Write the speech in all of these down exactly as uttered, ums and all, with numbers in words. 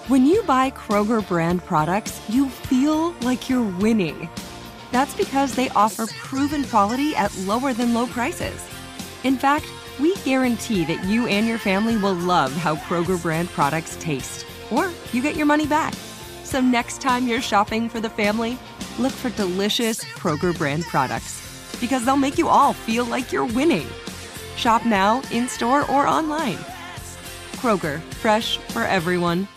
When you buy Kroger brand products, you feel like you're winning. That's because they offer proven quality at lower than low prices. In fact, we guarantee that you and your family will love how Kroger brand products taste, or you get your money back. So next time you're shopping for the family, look for delicious Kroger brand products, because they'll make you all feel like you're winning. Shop now, in-store, or online. Kroger, fresh for everyone.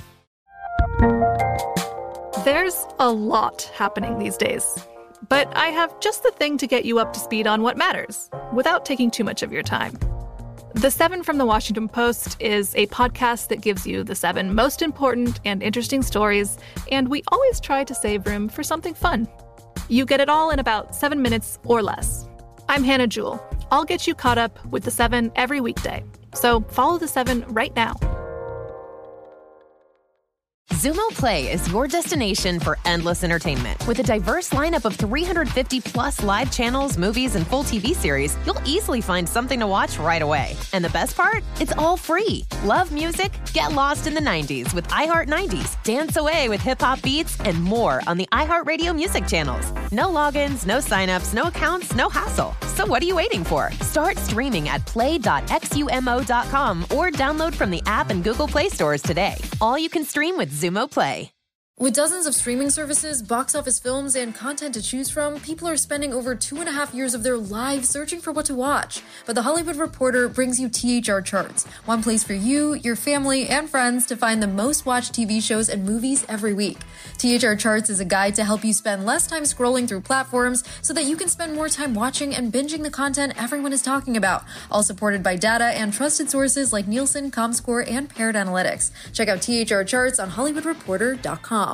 There's a lot happening these days, but I have just the thing to get you up to speed on what matters without taking too much of your time. The Seven from the Washington Post is a podcast that gives you the seven most important and interesting stories, and we always try to save room for something fun. You get it all in about seven minutes or less. I'm Hannah Jewell. I'll get you caught up with the seven every weekday. So follow the seven right now. Xumo Play is your destination for endless entertainment. With a diverse lineup of three hundred fifty plus live channels, movies, and full T V series, you'll easily find something to watch right away. And the best part? It's all free. Love music? Get lost in the nineties with iHeart nineties, dance away with hip-hop beats, and more on the iHeartRadio music channels. No logins, no signups, no accounts, no hassle. So what are you waiting for? Start streaming at play dot xumo dot com or download from the app and Google Play stores today. All you can stream with Xumo Play. With dozens of streaming services, box office films, and content to choose from, people are spending over two and a half years of their lives searching for what to watch. But The Hollywood Reporter brings you T H R Charts, one place for you, your family, and friends to find the most watched T V shows and movies every week. T H R Charts is a guide to help you spend less time scrolling through platforms so that you can spend more time watching and binging the content everyone is talking about, all supported by data and trusted sources like Nielsen, Comscore, and Paired Analytics. Check out T H R Charts on hollywood reporter dot com.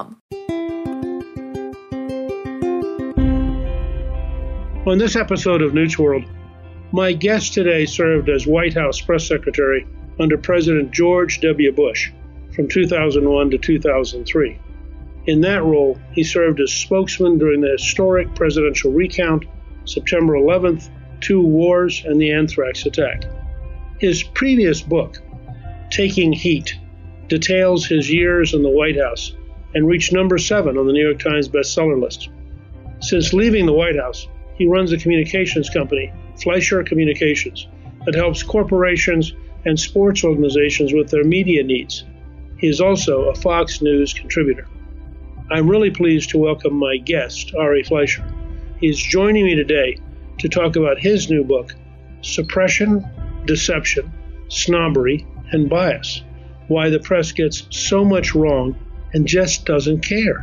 On this episode of Newt's World, my guest today served as White House press secretary under President George W. Bush from two thousand one to two thousand three. In that role, he served as spokesman during the historic presidential recount, September eleventh, two wars, and the anthrax attack. His previous book, Taking Heat, details his years in the White House and reached number seven on the New York Times bestseller list. Since leaving the White House, he runs a communications company, Fleischer Communications, that helps corporations and sports organizations with their media needs. He is also a Fox News contributor. I'm really pleased to welcome my guest, Ari Fleischer. He's joining me today to talk about his new book, Suppression, Deception, Snobbery, and Bias: Why the Press Gets So Much Wrong and Just Doesn't Care.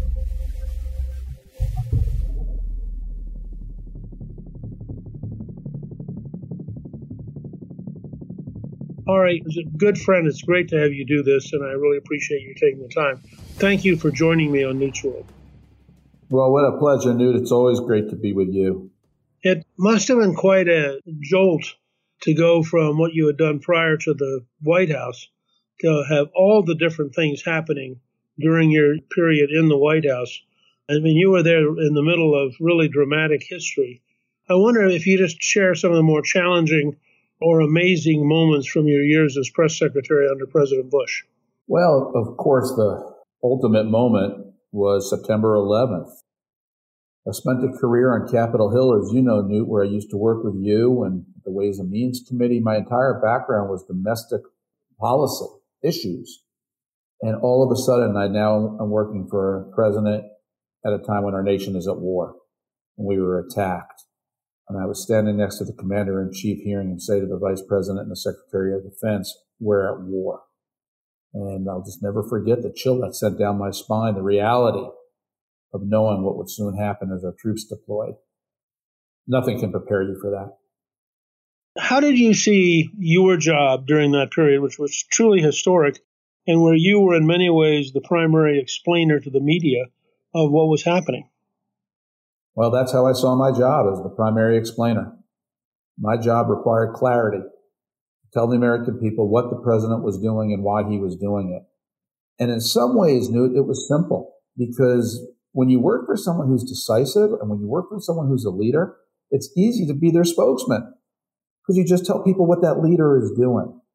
All right, as a good friend, it's great to have you do this, and I really appreciate you taking the time. Thank you for joining me on Newt's World. Well, what a pleasure, Newt. It's always great to be with you. It must have been quite a jolt to go from what you had done prior to the White House to have all the different things happening during your period in the White House. I mean, you were there in the middle of really dramatic history. I wonder if you just share some of the more challenging or amazing moments from your years as press secretary under President Bush. Well, of course, the ultimate moment was September eleventh. I spent a career on Capitol Hill, as you know, Newt, where I used to work with you and the Ways and Means Committee. My entire background was domestic policy issues. And all of a sudden, I now am working for a president at a time when our nation is at war and we were attacked. And I was standing next to the commander-in-chief hearing him say to the vice president and the secretary of defense, "We're at war." And I'll just never forget the chill that sent down my spine, the reality of knowing what would soon happen as our troops deployed. Nothing can prepare you for that. How did you see your job during that period, which was truly historic, and where you were in many ways the primary explainer to the media of what was happening? Well, that's how I saw my job, as the primary explainer. My job required clarity, to tell the American people what the president was doing and why he was doing it. And in some ways, Newt, it was simple, because when you work for someone who's decisive and when you work for someone who's a leader, it's easy to be their spokesman, because you just tell people what that leader is doing.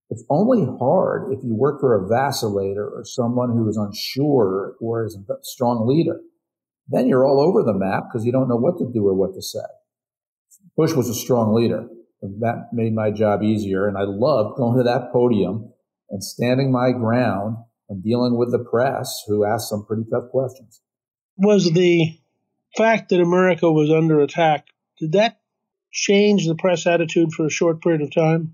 It's only hard if you work for a vacillator or someone who is unsure or is a strong leader. Then you're all over the map because you don't know what to do or what to say. Bush was a strong leader, and that made my job easier. And I loved going to that podium and standing my ground and dealing with the press who asked some pretty tough questions. Was the fact that America was under attack, did that change the press attitude for a short period of time?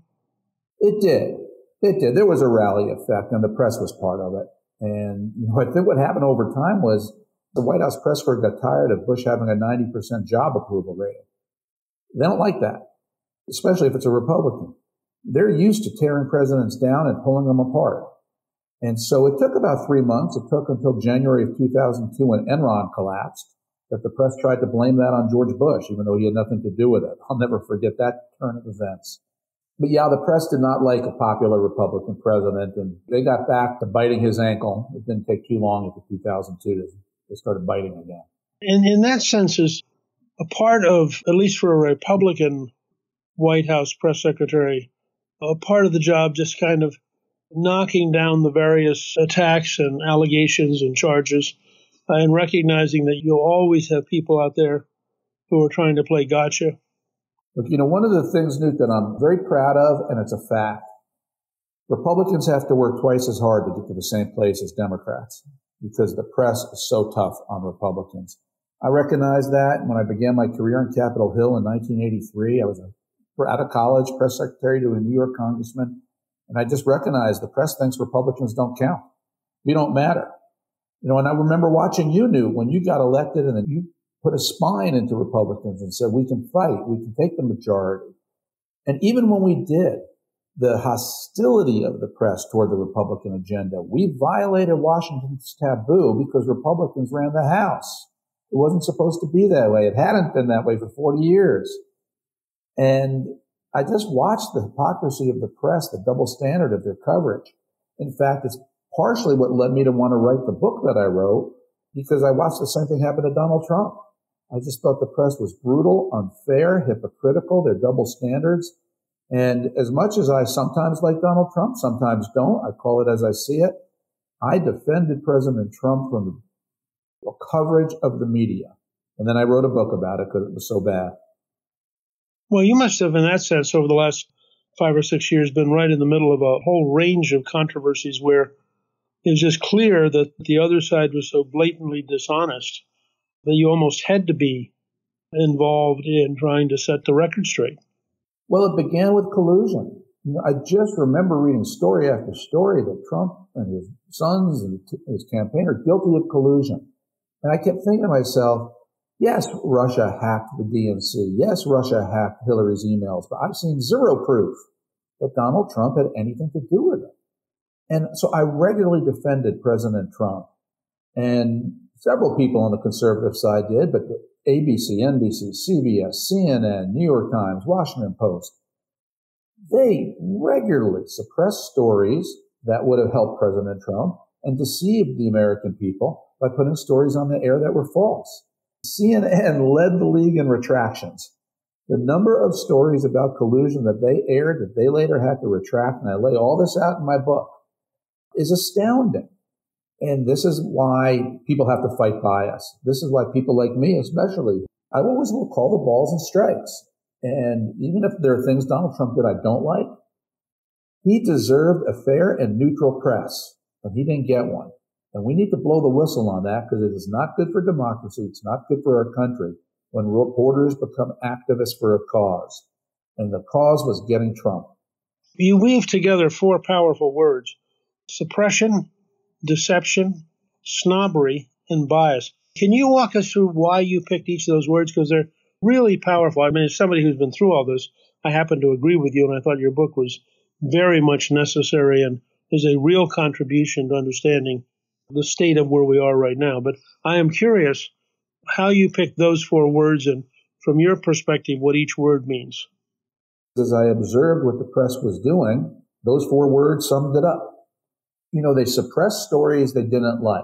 It did. It did. There was a rally effect, and the press was part of it. And you know, I think what happened over time was the White House press corps got tired of Bush having a ninety percent job approval rating. They don't like that, especially if it's a Republican. They're used to tearing presidents down and pulling them apart. And so it took about three months. It took until January of two thousand two when Enron collapsed that the press tried to blame that on George Bush, even though he had nothing to do with it. I'll never forget that turn of events. But yeah, the press did not like a popular Republican president, and they got back to biting his ankle. It didn't take too long after two thousand two. They started biting again. And in that sense, is a part of, at least for a Republican White House press secretary, a part of the job just kind of knocking down the various attacks and allegations and charges, uh, and recognizing that you'll always have people out there who are trying to play gotcha. Look, you know, one of the things, Newt, that I'm very proud of, and it's a fact, Republicans have to work twice as hard to get to the same place as Democrats because the press is so tough on Republicans. I recognized that when I began my career on Capitol Hill in nineteen eighty-three. I was a, out of college press secretary to a New York congressman, and I just recognized the press thinks Republicans don't count. We don't matter. You know, and I remember watching you, Newt, when you got elected, and then you put a spine into Republicans and said, we can fight, we can take the majority. And even when we did, the hostility of the press toward the Republican agenda, we violated Washington's taboo because Republicans ran the House. It wasn't supposed to be that way. It hadn't been that way for forty years. And I just watched the hypocrisy of the press, the double standard of their coverage. In fact, it's partially what led me to want to write the book that I wrote, because I watched the same thing happen to Donald Trump. I just thought the press was brutal, unfair, hypocritical, their double standards. And as much as I sometimes like Donald Trump, sometimes don't, I call it as I see it, I defended President Trump from the coverage of the media. And then I wrote a book about it because it was so bad. Well, you must have, in that sense, over the last five or six years, been right in the middle of a whole range of controversies where it was just clear that the other side was so blatantly dishonest that you almost had to be involved in trying to set the record straight. Well, it began with collusion. You know, I just remember reading story after story that Trump and his sons and his campaign are guilty of collusion. And I kept thinking to myself, yes, Russia hacked the D N C. Yes, Russia hacked Hillary's emails, but I've seen zero proof that Donald Trump had anything to do with it. And so I regularly defended President Trump. And several people on the conservative side did, but A B C, N B C, C B S, C N N, New York Times, Washington Post, they regularly suppressed stories that would have helped President Trump and deceived the American people by putting stories on the air that were false. C N N led the league in retractions. The number of stories about collusion that they aired that they later had to retract, and I lay all this out in my book, is astounding. And this is why people have to fight bias. This is why people like me, especially, I always will call the balls and strikes. And even if there are things Donald Trump did I don't like, he deserved a fair and neutral press, and he didn't get one. And we need to blow the whistle on that because it is not good for democracy. It's not good for our country when reporters become activists for a cause. And the cause was getting Trump. You weave together four powerful words: suppression, deception, snobbery, and bias. Can you walk us through why you picked each of those words? Because they're really powerful. I mean, as somebody who's been through all this, I happen to agree with you, and I thought your book was very much necessary and is a real contribution to understanding the state of where we are right now. But I am curious how you picked those four words and, from your perspective, what each word means. As I observed what the press was doing, those four words summed it up. You know, they suppressed stories they didn't like.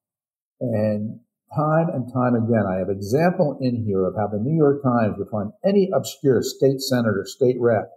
And time and time again, I have example in here of how the New York Times would find any obscure state senator, state rep,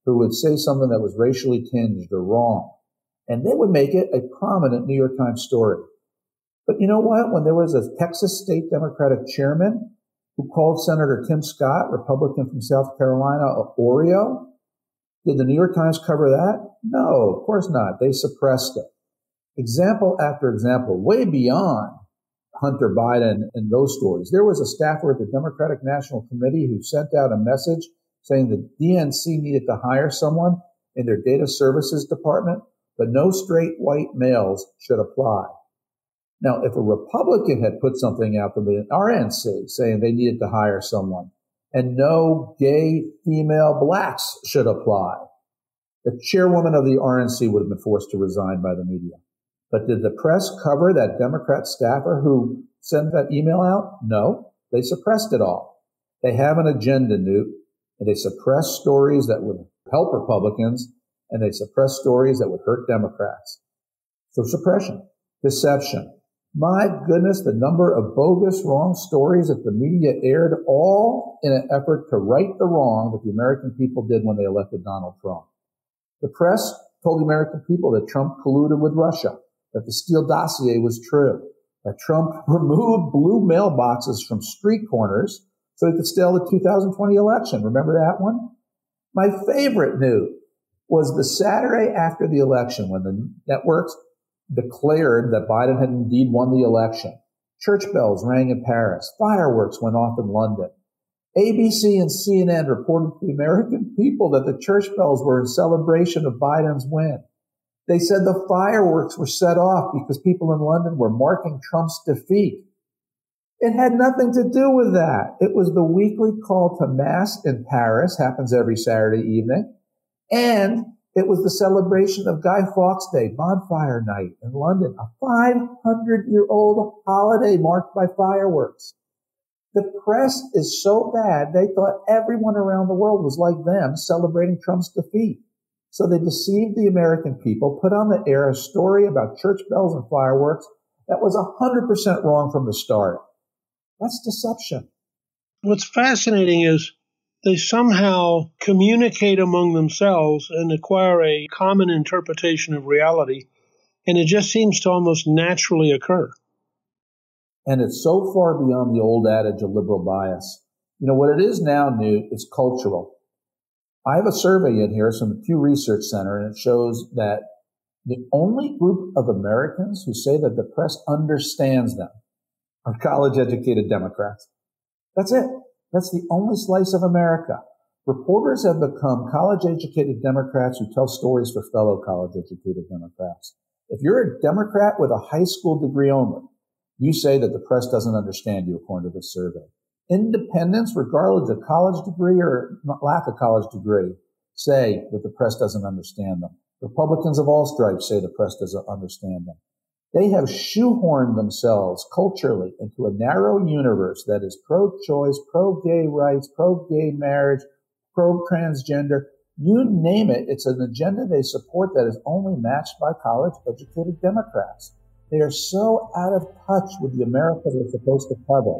who would say something that was racially tinged or wrong. And they would make it a prominent New York Times story. But you know what? When there was a Texas State Democratic chairman who called Senator Tim Scott, Republican from South Carolina, a Oreo, did the New York Times cover that? No, of course not. They suppressed it. Example after example, way beyond Hunter Biden and those stories. There was a staffer at the Democratic National Committee who sent out a message saying the D N C needed to hire someone in their data services department, but no straight white males should apply. Now, if a Republican had put something out from the R N C saying they needed to hire someone and no gay female blacks should apply, the chairwoman of the R N C would have been forced to resign by the media. But did the press cover that Democrat staffer who sent that email out? No, they suppressed it all. They have an agenda, Newt, and they suppress stories that would help Republicans, and they suppress stories that would hurt Democrats. So suppression, deception. My goodness, the number of bogus, wrong stories that the media aired, all in an effort to right the wrong that the American people did when they elected Donald Trump. The press told the American people that Trump colluded with Russia, that the Steele dossier was true, that Trump removed blue mailboxes from street corners so he could steal the two thousand twenty election. Remember that one? My favorite news was the Saturday after the election when the networks declared that Biden had indeed won the election. Church bells rang in Paris. Fireworks went off in London. A B C and C N N reported to the American people that the church bells were in celebration of Biden's win. They said the fireworks were set off because people in London were marking Trump's defeat. It had nothing to do with that. It was the weekly call to mass in Paris, happens every Saturday evening, and it was the celebration of Guy Fawkes Day, Bonfire Night in London, a five hundred year old holiday marked by fireworks. The press is so bad, they thought everyone around the world was like them celebrating Trump's defeat. So they deceived the American people, put on the air a story about church bells and fireworks that was one hundred percent wrong from the start. That's deception. What's fascinating is they somehow communicate among themselves and acquire a common interpretation of reality, and it just seems to almost naturally occur. And it's so far beyond the old adage of liberal bias. You know, what it is now, Newt, is cultural. I have a survey in here from the Pew Research Center, and it shows that the only group of Americans who say that the press understands them are college-educated Democrats. That's it. That's the only slice of America. Reporters have become college-educated Democrats who tell stories for fellow college-educated Democrats. If you're a Democrat with a high school degree only, you say that the press doesn't understand you, according to this survey. Independents, regardless of college degree or lack of college degree, say that the press doesn't understand them. Republicans of all stripes say the press doesn't understand them. They have shoehorned themselves culturally into a narrow universe that is pro-choice, pro-gay rights, pro-gay marriage, pro-transgender. You name it, it's an agenda they support that is only matched by college-educated Democrats. They are so out of touch with the America they're supposed to cover.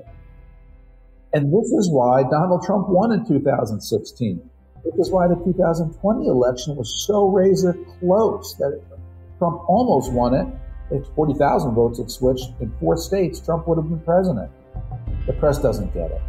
And this is why Donald Trump won in two thousand sixteen. This is why the two thousand twenty election was so razor close that Trump almost won it. If forty thousand votes had switched in four states, Trump would have been president. The press doesn't get it.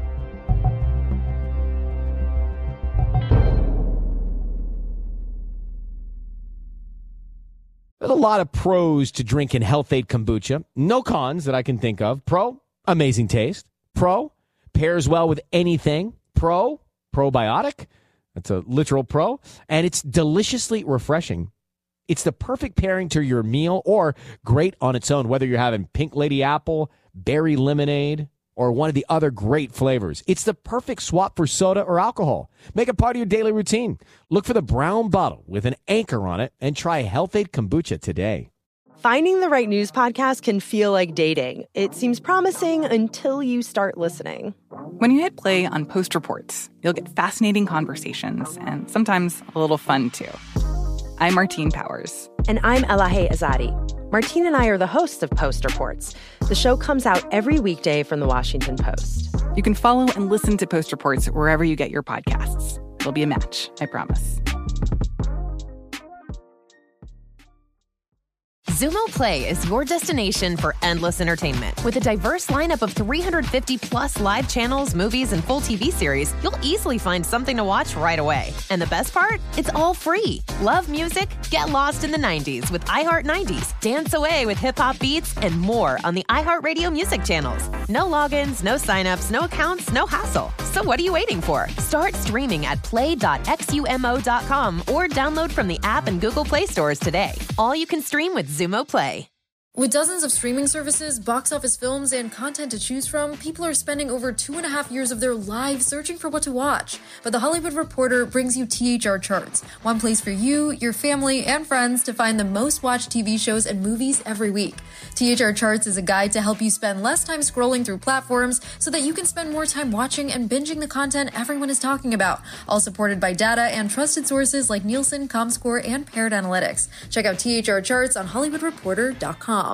There's a lot of pros to drinking Health-Ade kombucha. No cons that I can think of. Pro, amazing taste. Pro, pairs well with anything. Pro, probiotic. That's a literal pro. And it's deliciously refreshing. It's the perfect pairing to your meal or great on its own, whether you're having Pink Lady Apple, berry lemonade, or one of the other great flavors. It's the perfect swap for soda or alcohol. Make it part of your daily routine. Look for the brown bottle with an anchor on it and try Health-Ade kombucha today. Finding the right news podcast can feel like dating. It seems promising until you start listening. When you hit play on Post Reports, you'll get fascinating conversations and sometimes a little fun, too. I'm Martine Powers. And I'm Elahe Azadi. Martine and I are the hosts of Post Reports. The show comes out every weekday from The Washington Post. You can follow and listen to Post Reports wherever you get your podcasts. It'll be a match, I promise. Zumo Play is your destination for endless entertainment. With a diverse lineup of three hundred fifty plus live channels, movies, and full T V series, you'll easily find something to watch right away. And the best part? It's all free. Love music? Get lost in the nineties with iHeart nineties, dance away with hip-hop beats, and more on the iHeartRadio music channels. No logins, no signups, no accounts, no hassle. So what are you waiting for? Start streaming at play dot xumo dot com or download from the app and Google Play stores today. All you can stream with Zumo Play. With dozens of streaming services, box office films, and content to choose from, people are spending over two and a half years of their lives searching for what to watch. But The Hollywood Reporter brings you T H R Charts, one place for you, your family, and friends to find the most watched T V shows and movies every week. T H R Charts is a guide to help you spend less time scrolling through platforms so that you can spend more time watching and binging the content everyone is talking about, all supported by data and trusted sources like Nielsen, Comscore, and Paired Analytics. Check out T H R Charts on hollywood reporter dot com.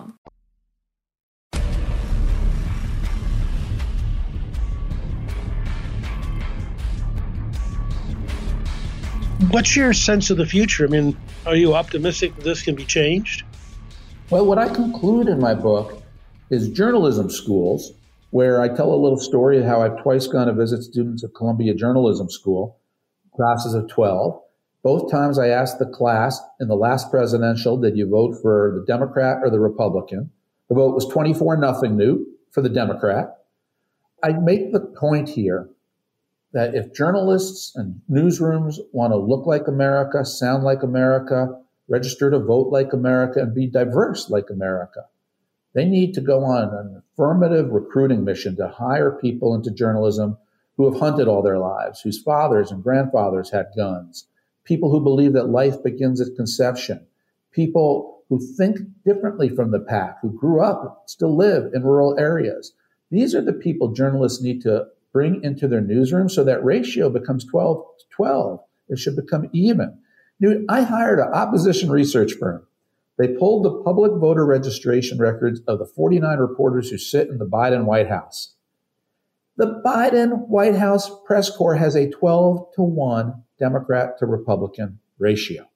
What's your sense of the future? I mean, are you optimistic that this can be changed? Well, what I conclude in my book is journalism schools, where I tell a little story of how I've twice gone to visit students at Columbia Journalism School, classes of twelve. Both times I asked the class in the last presidential, did you vote for the Democrat or the Republican? The vote was twenty-four nothing, Newt, for the Democrat. I make the point here that if journalists and newsrooms want to look like America, sound like America, register to vote like America, and be diverse like America, they need to go on an affirmative recruiting mission to hire people into journalism who have hunted all their lives, whose fathers and grandfathers had guns, people who believe that life begins at conception, people who think differently from the pack, who grew up, still live in rural areas. These are the people journalists need to bring into their newsroom so that ratio becomes twelve to twelve. It should become even. Newt, I hired an opposition research firm. They pulled the public voter registration records of the forty-nine reporters who sit in the Biden White House. The Biden White House press corps has a twelve to one Democrat to Republican ratio.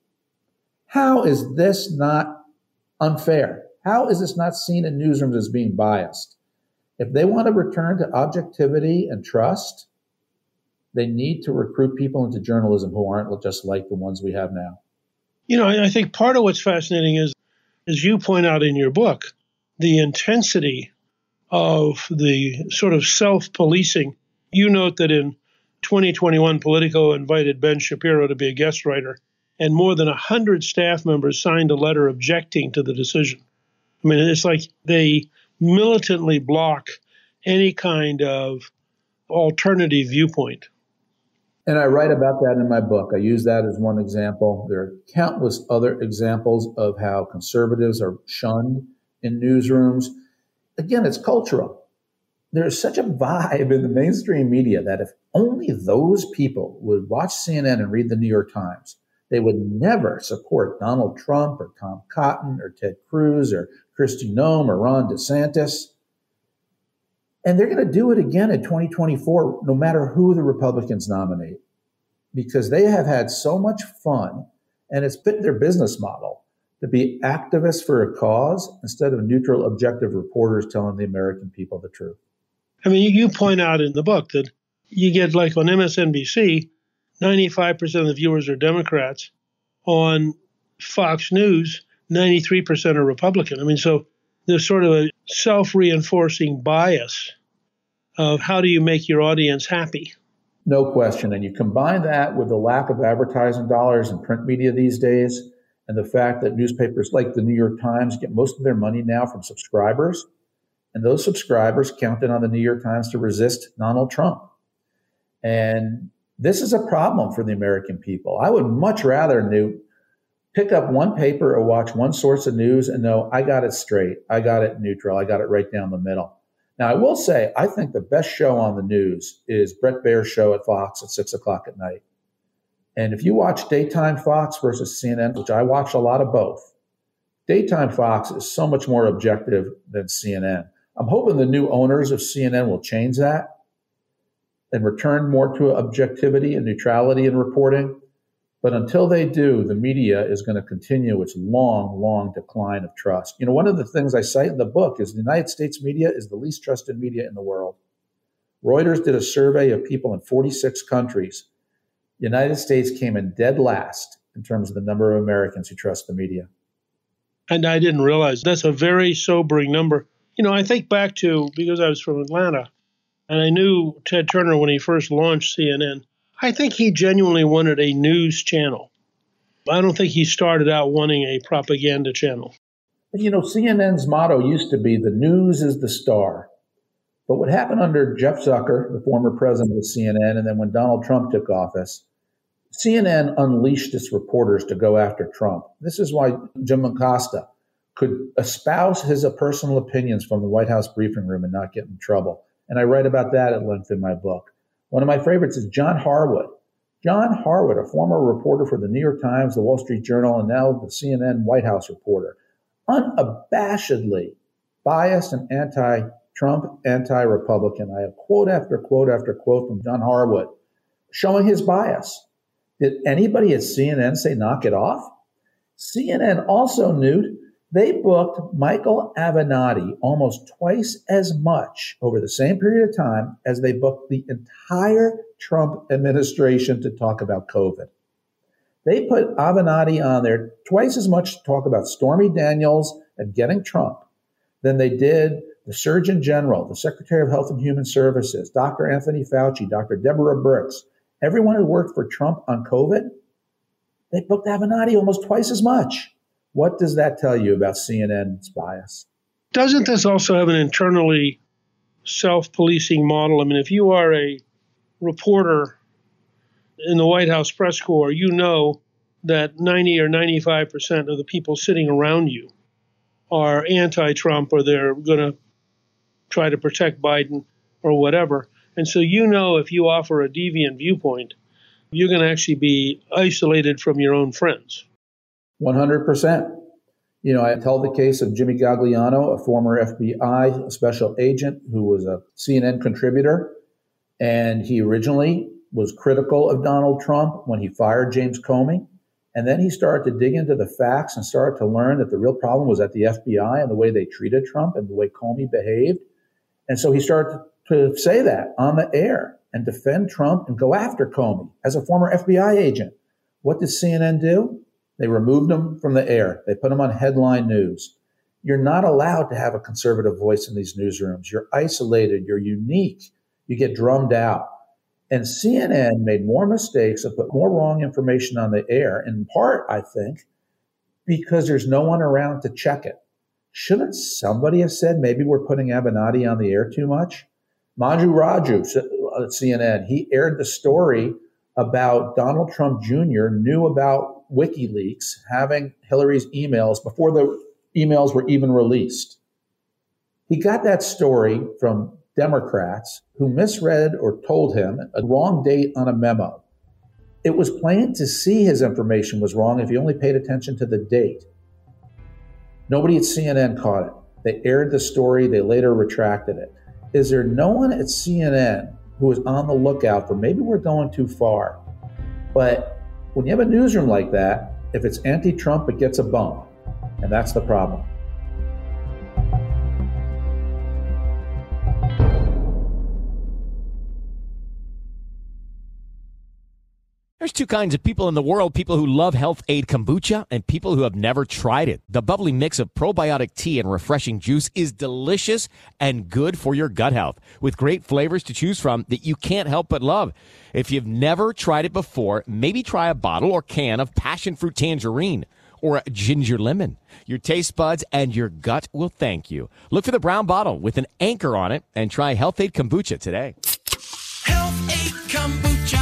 How is this not unfair? How is this not seen in newsrooms as being biased? If they want to return to objectivity and trust, they need to recruit people into journalism who aren't just like the ones we have now. You know, I think part of what's fascinating is, as you point out in your book, the intensity of the sort of self-policing. You note that in twenty twenty-one, Politico invited Ben Shapiro to be a guest writer, and more than one hundred staff members signed a letter objecting to the decision. I mean, it's like they militantly block any kind of alternative viewpoint. And I write about that in my book. I use that as one example. There are countless other examples of how conservatives are shunned in newsrooms. Again, it's cultural. There's such a vibe in the mainstream media that if only those people would watch C N N and read the New York Times, they would never support Donald Trump or Tom Cotton or Ted Cruz or Kristi Noem or Ron DeSantis. And they're going to do it again in twenty twenty-four, no matter who the Republicans nominate, because they have had so much fun, and it's been their business model to be activists for a cause instead of neutral, objective reporters telling the American people the truth. I mean, you point out in the book that you get, like on M S N B C, ninety-five percent of the viewers are Democrats. On Fox News, ninety-three percent are Republican. I mean, so there's sort of a self-reinforcing bias of how do you make your audience happy? No question. And you combine that with the lack of advertising dollars in print media these days, and the fact that newspapers like the New York Times get most of their money now from subscribers, and those subscribers counted on the New York Times to resist Donald Trump. And this is a problem for the American people. I would much rather, Newt, pick up one paper or watch one source of news and know I got it straight, I got it neutral, I got it right down the middle. Now, I will say, I think the best show on the news is Bret Baier's show at Fox at six o'clock at night. And if you watch daytime Fox versus C N N, which I watch a lot of both, daytime Fox is so much more objective than C N N. I'm hoping the new owners of C N N will change that. and return more to objectivity and neutrality in reporting. But until they do, the media is going to continue its long, long decline of trust. You know, one of the things I cite in the book is the United States media is the least trusted media in the world. Reuters did a survey of people in forty-six countries. The United States came in dead last in terms of the number of Americans who trust the media. And I didn't realize that's a very sobering number. You know, I think back to, because I was from Atlanta, and I knew Ted Turner when he first launched C N N. I think he genuinely wanted a news channel. I don't think he started out wanting a propaganda channel. You know, C N N's motto used to be, the news is the star. But what happened under Jeff Zucker, the former president of C N N, and then when Donald Trump took office, C N N unleashed its reporters to go after Trump. This is why Jim Acosta could espouse his personal opinions from the White House briefing room and not get in trouble. And I write about that at length in my book. One of my favorites is John Harwood. John Harwood, a former reporter for the New York Times, the Wall Street Journal, and now the C N N White House reporter, unabashedly biased and anti-Trump, anti-Republican. I have quote after quote after quote from John Harwood showing his bias. Did anybody at C N N say knock it off? C N N also knew they booked Michael Avenatti almost twice as much over the same period of time as they booked the entire Trump administration to talk about COVID. They put Avenatti on there twice as much to talk about Stormy Daniels and getting Trump than they did the Surgeon General, the Secretary of Health and Human Services, Doctor Anthony Fauci, Doctor Deborah Birx, everyone who worked for Trump on COVID. They booked Avenatti almost twice as much. What does that tell you about C N N's bias? Doesn't this also have an internally self-policing model? I mean, if you are a reporter in the White House press corps, you know that ninety or ninety-five percent of the people sitting around you are anti-Trump, or they're going to try to protect Biden or whatever. And so you know if you offer a deviant viewpoint, you're going to actually be isolated from your own friends. one hundred percent. You know, I tell the case of Jimmy Gagliano, a former F B I special agent who was a C N N contributor. And he originally was critical of Donald Trump when he fired James Comey. And then he started to dig into the facts and started to learn that the real problem was at the F B I and the way they treated Trump and the way Comey behaved. And so he started to say that on the air and defend Trump and go after Comey as a former F B I agent. What did C N N do? They removed him from the air. They put him on headline news. You're not allowed to have a conservative voice in these newsrooms. You're isolated. You're unique. You get drummed out. And C N N made more mistakes and put more wrong information on the air, in part, I think, because there's no one around to check it. Shouldn't somebody have said, maybe we're putting Avenatti on the air too much? Manju Raju at C N N, he aired the story about Donald Trump Junior knew about WikiLeaks having Hillary's emails before the emails were even released. He got that story from Democrats who misread or told him a wrong date on a memo. It was plain to see his information was wrong if he only paid attention to the date. Nobody at C N N caught it. They aired the story. They later retracted it. Is there no one at C N N who is on the lookout for maybe we're going too far? But when you have a newsroom like that, if it's anti-Trump, it gets a bump. And that's the problem. There's two kinds of people in the world, people who love Health Aid Kombucha and people who have never tried it. The bubbly mix of probiotic tea and refreshing juice is delicious and good for your gut health, with great flavors to choose from that you can't help but love. If you've never tried it before, maybe try a bottle or can of passion fruit tangerine or ginger lemon. Your taste buds and your gut will thank you. Look for the brown bottle with an anchor on it and try Health Aid Kombucha today. Health Aid Kombucha.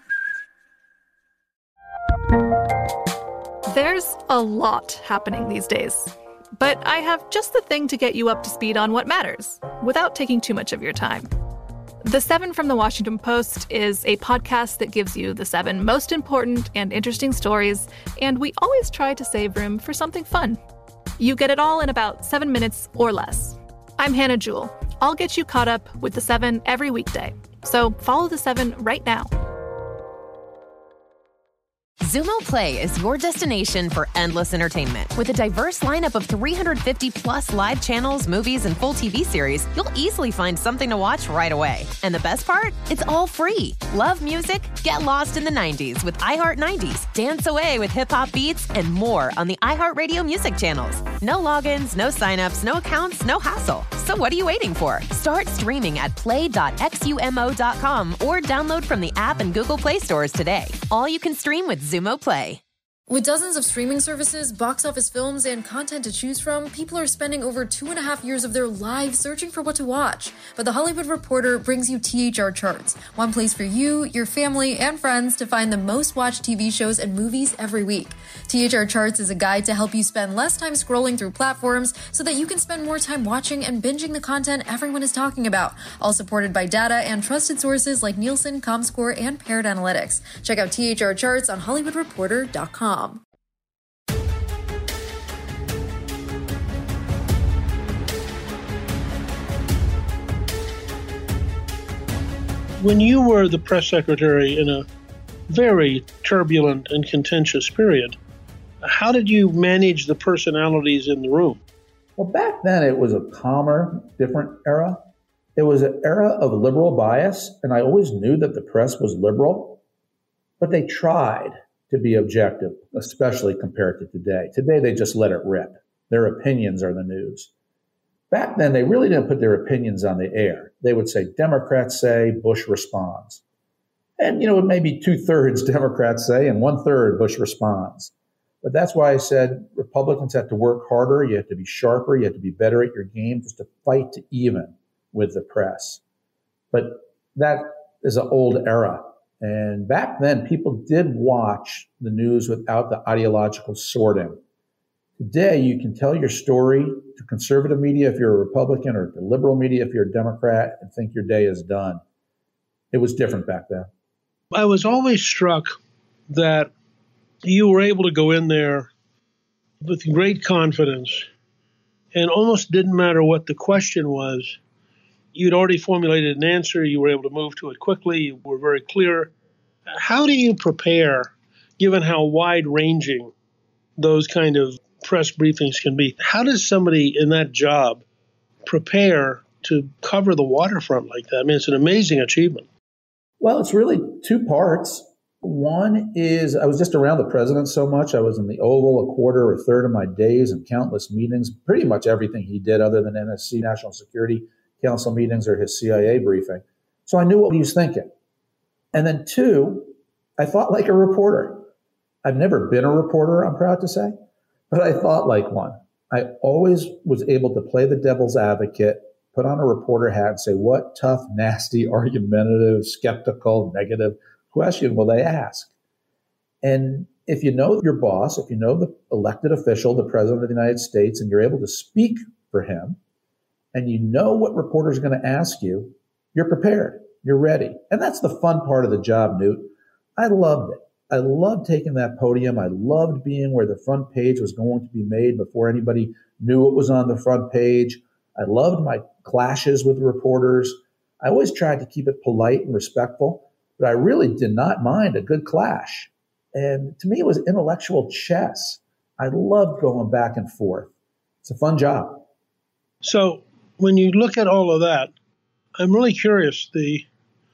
There's a lot happening these days, but I have just the thing to get you up to speed on what matters without taking too much of your time. The Seven from the Washington Post is a podcast that gives you the seven most important and interesting stories, and we always try to save room for something fun. You get it all in about seven minutes or less. I'm Hannah Jewell. I'll get you caught up with the seven every weekday. So follow the seven right now. Zumo Play is your destination for endless entertainment. With a diverse lineup of three hundred fifty plus live channels, movies, and full T V series, you'll easily find something to watch right away. And the best part? It's all free. Love music? Get lost in the nineties with iHeart nineties, dance away with hip-hop beats, and more on the iHeartRadio music channels. No logins, no signups, no accounts, no hassle. So what are you waiting for? Start streaming at play dot xumo dot com or download from the app and Google Play stores today. All you can stream with Zumo Play. With dozens of streaming services, box office films, and content to choose from, people are spending over two and a half years of their lives searching for what to watch. But The Hollywood Reporter brings you T H R Charts, one place for you, your family, and friends to find the most watched T V shows and movies every week. T H R Charts is a guide to help you spend less time scrolling through platforms so that you can spend more time watching and binging the content everyone is talking about, all supported by data and trusted sources like Nielsen, Comscore, and Parrot Analytics. Check out T H R Charts on hollywood reporter dot com. When you were the press secretary in a very turbulent and contentious period, how did you manage the personalities in the room? Well, back then it was a calmer, different era. It was an era of liberal bias, and I always knew that the press was liberal, but they tried to be objective, especially compared to today. Today, they just let it rip. Their opinions are the news. Back then, they really didn't put their opinions on the air. They would say, Democrats say, Bush responds. And, you know, it may be two-thirds Democrats say and one-third Bush responds. But that's why I said Republicans have to work harder. You have to be sharper. You have to be better at your game just to fight to even with the press. But that is an old era. And back then, people did watch the news without the ideological sorting. Today, you can tell your story to conservative media if you're a Republican or to liberal media if you're a Democrat and think your day is done. It was different back then. I was always struck that you were able to go in there with great confidence and almost didn't matter what the question was. You'd already formulated an answer. You were able to move to it quickly. You were very clear. How do you prepare, given how wide-ranging those kind of press briefings can be? How does somebody in that job prepare to cover the waterfront like that? I mean, it's an amazing achievement. Well, it's really two parts. One is I was just around the president so much. I was in the Oval a quarter or a third of my days and countless meetings, pretty much everything he did other than N S C, National Security Council meetings or his C I A briefing. So I knew what he was thinking. And then two, I thought like a reporter. I've never been a reporter, I'm proud to say, but I thought like one. I always was able to play the devil's advocate, put on a reporter hat and say, what tough, nasty, argumentative, skeptical, negative question will they ask? And if you know your boss, if you know the elected official, the president of the United States, and you're able to speak for him, and you know what reporters are going to ask you, you're prepared, you're ready. And that's the fun part of the job, Newt. I loved it. I loved taking that podium. I loved being where the front page was going to be made before anybody knew it was on the front page. I loved my clashes with reporters. I always tried to keep it polite and respectful, but I really did not mind a good clash. And to me, it was intellectual chess. I loved going back and forth. It's a fun job. So when you look at all of that, I'm really curious, the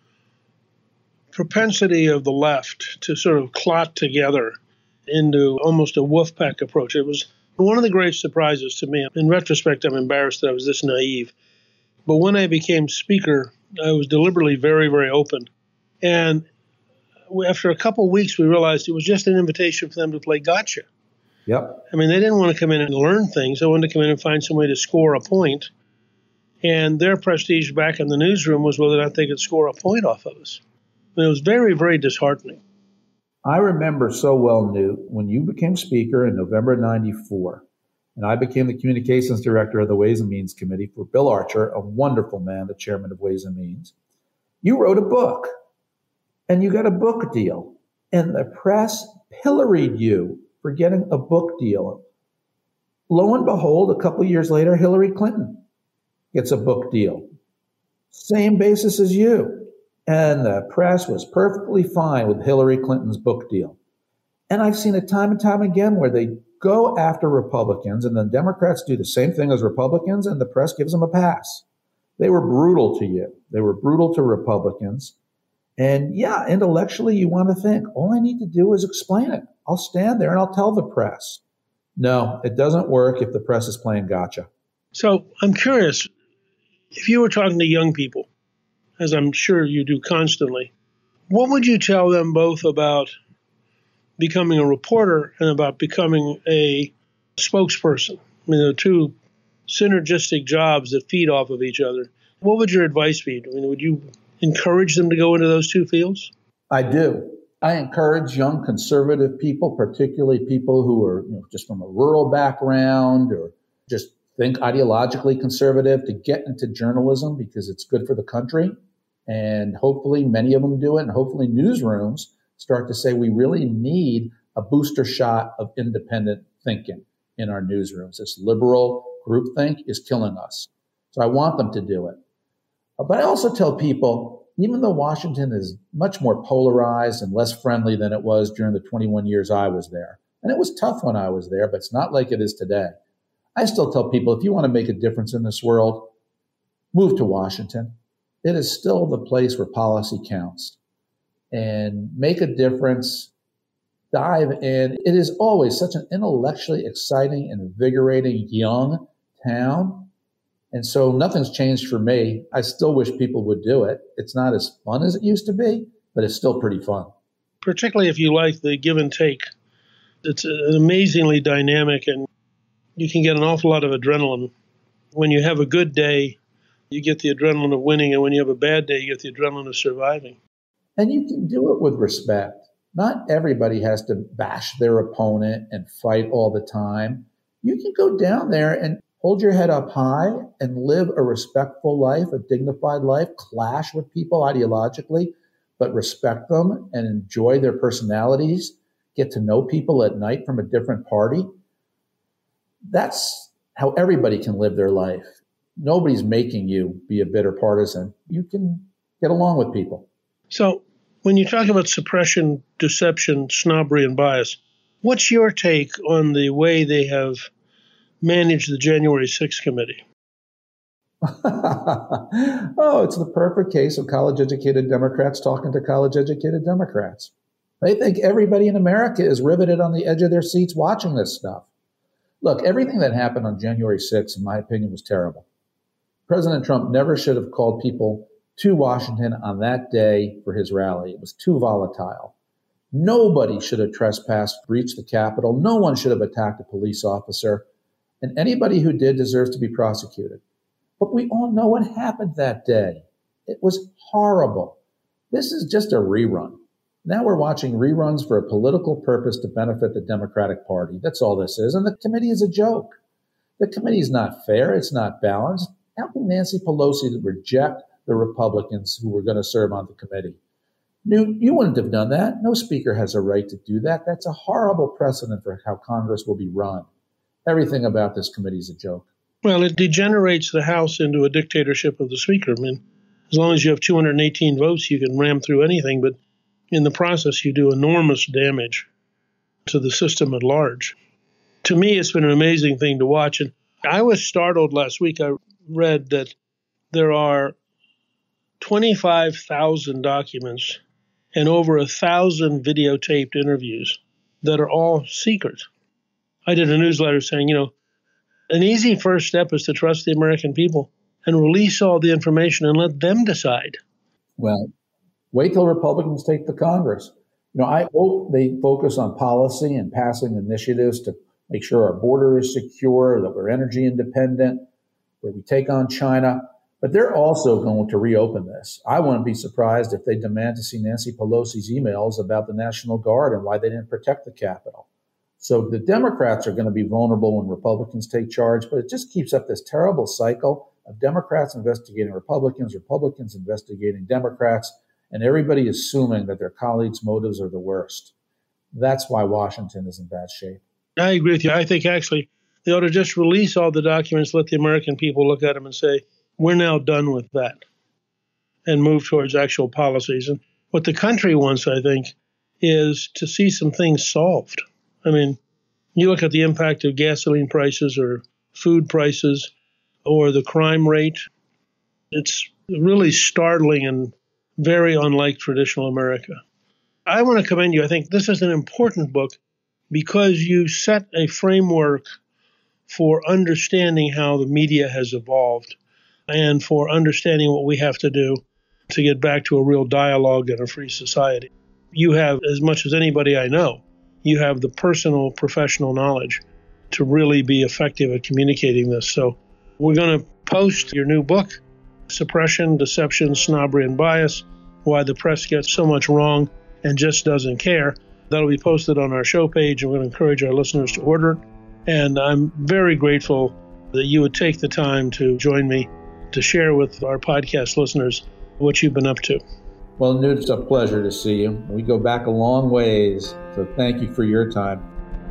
propensity of the left to sort of clot together into almost a wolf pack approach. It was one of the great surprises to me. In retrospect, I'm embarrassed that I was this naive. But when I became speaker, I was deliberately very, very open. And after a couple of weeks, we realized it was just an invitation for them to play gotcha. Yep. I mean, they didn't want to come in and learn things. They wanted to come in and find some way to score a point. And their prestige back in the newsroom was whether or not they could score a point off of us. And it was very, very disheartening. I remember so well, Newt, when you became speaker in November ninety-four, and I became the communications director of the Ways and Means Committee for Bill Archer, a wonderful man, the chairman of Ways and Means. You wrote a book, and you got a book deal, and the press pilloried you for getting a book deal. Lo and behold, a couple of years later, Hillary Clinton gets a book deal. Same basis as you. And the press was perfectly fine with Hillary Clinton's book deal. And I've seen it time and time again where they go after Republicans and then Democrats do the same thing as Republicans and the press gives them a pass. They were brutal to you. They were brutal to Republicans. And yeah, intellectually, you want to think, all I need to do is explain it. I'll stand there and I'll tell the press. No, it doesn't work if the press is playing gotcha. So I'm curious, if you were talking to young people, as I'm sure you do constantly, what would you tell them both about becoming a reporter and about becoming a spokesperson? I mean, they're two synergistic jobs that feed off of each other. What would your advice be? I mean, would you encourage them to go into those two fields? I do. I encourage young conservative people, particularly people who are you know, just from a rural background or just think ideologically conservative, to get into journalism because it's good for the country. And hopefully many of them do it. And hopefully newsrooms start to say we really need a booster shot of independent thinking in our newsrooms. This liberal groupthink is killing us. So I want them to do it. But I also tell people, even though Washington is much more polarized and less friendly than it was during the twenty-one years I was there, and it was tough when I was there, but it's not like it is today. I still tell people, if you want to make a difference in this world, move to Washington. It is still the place where policy counts. And make a difference, dive in. It is always such an intellectually exciting, invigorating, young town. And so nothing's changed for me. I still wish people would do it. It's not as fun as it used to be, but it's still pretty fun. Particularly if you like the give and take. It's an amazingly dynamic, and you can get an awful lot of adrenaline. When you have a good day, you get the adrenaline of winning, and when you have a bad day, you get the adrenaline of surviving. And you can do it with respect. Not everybody has to bash their opponent and fight all the time. You can go down there and hold your head up high and live a respectful life, a dignified life, clash with people ideologically, but respect them and enjoy their personalities, get to know people at night from a different party. That's how everybody can live their life. Nobody's making you be a bitter partisan. You can get along with people. So when you talk about suppression, deception, snobbery, and bias, what's your take on the way they have managed the January sixth committee? Oh, it's the perfect case of college-educated Democrats talking to college-educated Democrats. They think everybody in America is riveted on the edge of their seats watching this stuff. Look, everything that happened on January sixth, in my opinion, was terrible. President Trump never should have called people to Washington on that day for his rally. It was too volatile. Nobody should have trespassed, breached the Capitol. No one should have attacked a police officer. And anybody who did deserves to be prosecuted. But we all know what happened that day. It was horrible. This is just a rerun. Now we're watching reruns for a political purpose to benefit the Democratic Party. That's all this is. And the committee is a joke. The committee is not fair. It's not balanced. How can Nancy Pelosi reject the Republicans who were going to serve on the committee? Newt, you wouldn't have done that. No speaker has a right to do that. That's a horrible precedent for how Congress will be run. Everything about this committee is a joke. Well, it degenerates the House into a dictatorship of the Speaker. I mean, as long as you have two hundred eighteen votes, you can ram through anything. But in the process, you do enormous damage to the system at large. To me, it's been an amazing thing to watch. And I was startled last week. I read that there are twenty-five thousand documents and over a thousand videotaped interviews that are all secret. I did a newsletter saying, you know, an easy first step is to trust the American people and release all the information and let them decide. Well, wait till Republicans take the Congress. You know, I hope they focus on policy and passing initiatives to make sure our border is secure, that we're energy independent, that we take on China. But they're also going to reopen this. I wouldn't be surprised if they demand to see Nancy Pelosi's emails about the National Guard and why they didn't protect the Capitol. So the Democrats are going to be vulnerable when Republicans take charge, but it just keeps up this terrible cycle of Democrats investigating Republicans, Republicans investigating Democrats, and everybody assuming that their colleagues' motives are the worst. That's why Washington is in bad shape. I agree with you. I think actually they ought to just release all the documents, let the American people look at them and say, we're now done with that. and move towards actual policies. And what the country wants, I think, is to see some things solved. I mean, you look at the impact of gasoline prices or food prices or the crime rate, it's really startling and very unlike traditional America. I want to commend you. I think this is an important book because you set a framework for understanding how the media has evolved and for understanding what we have to do to get back to a real dialogue and a free society. You have, as much as anybody I know, you have the personal, professional knowledge to really be effective at communicating this. So we're going to post your new book, Suppression, Deception, Snobbery, and Bias, Why the Press Gets So Much Wrong and Just Doesn't Care. That'll be posted on our show page, and we're going to encourage our listeners to order it. And I'm very grateful that you would take the time to join me to share with our podcast listeners what you've been up to. Well, Newt, it's a pleasure to see you. We go back a long ways, so thank you for your time.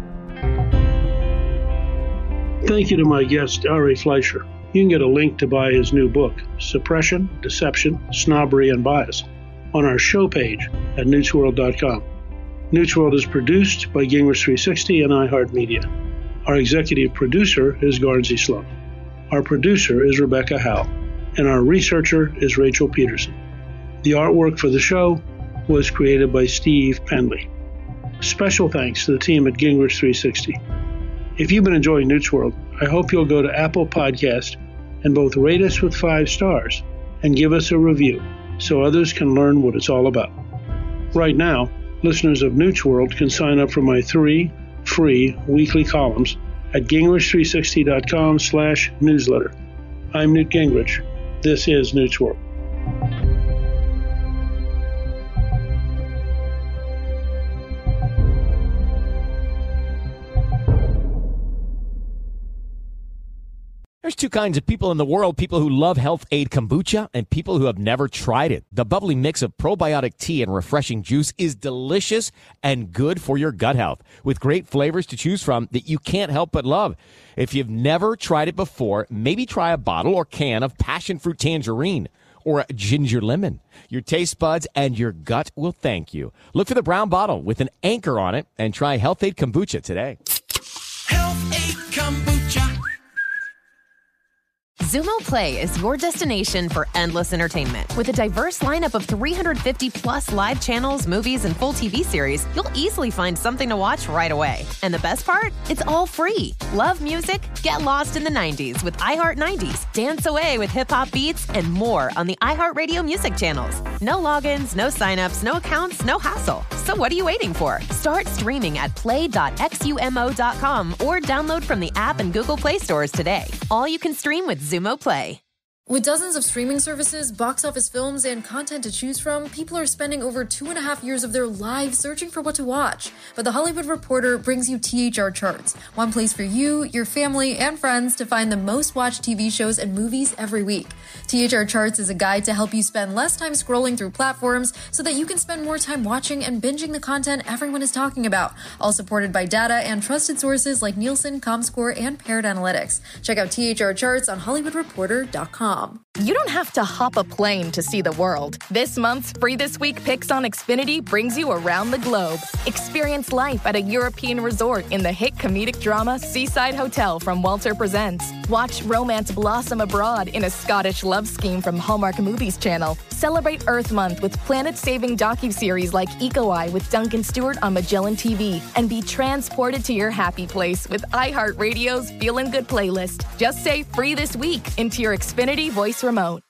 Thank you to my guest, Ari Fleischer. You can get a link to buy his new book, Suppression, Deception, Snobbery, and Bias, on our show page at newts world dot com. Newts World is produced by Gingrich three sixty and iHeartMedia. Our executive producer is Garnsey Sloan. Our producer is Rebecca Howe, and our researcher is Rachel Peterson. The artwork for the show was created by Steve Penley. Special thanks to the team at Gingrich three sixty. If you've been enjoying Newt's World, I hope you'll go to Apple Podcast and both rate us with five stars and give us a review so others can learn what it's all about. Right now, listeners of Newt's World can sign up for my three free weekly columns at gingrich three sixty dot com slash newsletter. I'm Newt Gingrich. This is Newt's World. There's two kinds of people in the world, people who love Health Aid Kombucha and people who have never tried it. The bubbly mix of probiotic tea and refreshing juice is delicious and good for your gut health, with great flavors to choose from that you can't help but love. If you've never tried it before, maybe try a bottle or can of passion fruit tangerine or a ginger lemon. Your taste buds and your gut will thank you. Look for the brown bottle with an anchor on it and try Health Aid Kombucha today. Health Aid Kombucha. Zumo Play is your destination for endless entertainment. With a diverse lineup of three hundred fifty plus live channels, movies, and full T V series, you'll easily find something to watch right away. And the best part? It's all free. Love music? Get lost in the nineties with iHeart nineties, dance away with hip-hop beats, and more on the iHeartRadio music channels. No logins, no signups, no accounts, no hassle. So what are you waiting for? Start streaming at play dot xumo dot com or download from the app and Google Play stores today. All you can stream with Zumo Play. With dozens of streaming services, box office films, and content to choose from, people are spending over two and a half years of their lives searching for what to watch. But The Hollywood Reporter brings you T H R Charts, one place for you, your family, and friends to find the most watched T V shows and movies every week. T H R Charts is a guide to help you spend less time scrolling through platforms so that you can spend more time watching and binging the content everyone is talking about, all supported by data and trusted sources like Nielsen, ComScore, and Paired Analytics. Check out T H R Charts on hollywood reporter dot com. You don't have to hop a plane to see the world. This month's Free This Week Picks on Xfinity brings you around the globe. Experience life at a European resort in the hit comedic drama Seaside Hotel from Walter Presents. Watch romance blossom abroad in a Scottish love scheme from Hallmark Movies Channel. Celebrate Earth Month with planet-saving docuseries like Eco Eye with Duncan Stewart on Magellan T V. And be transported to your happy place with iHeartRadio's Feelin' Good playlist. Just say Free This Week into your Xfinity voice remote.